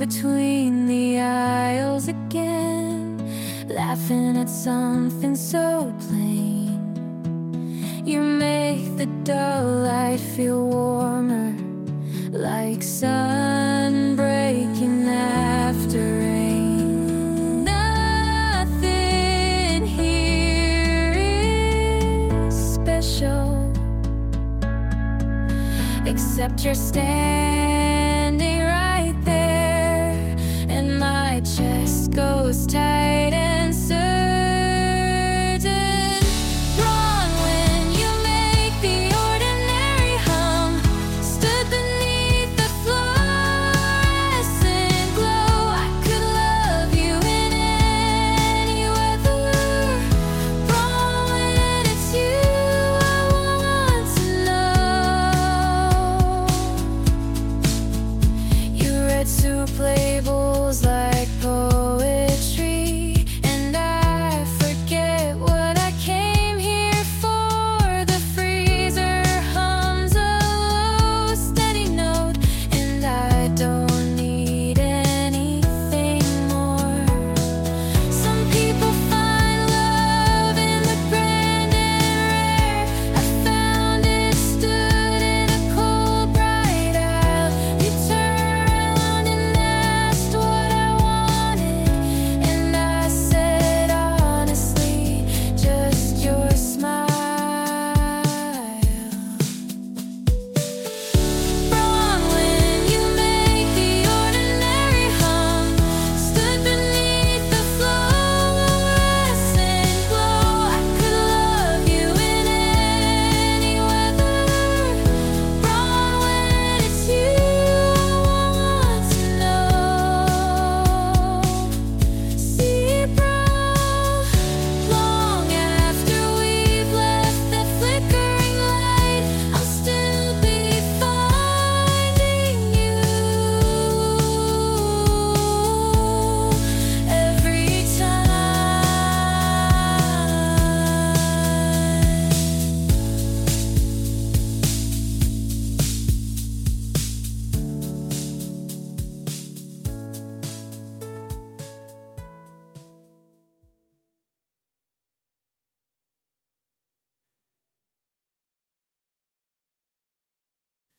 between the aisles again, laughing at something so plain. You make the dull light feel warmer, like sun breaking after rain. Nothing here is special, except you're standing right there, and my chest goes tight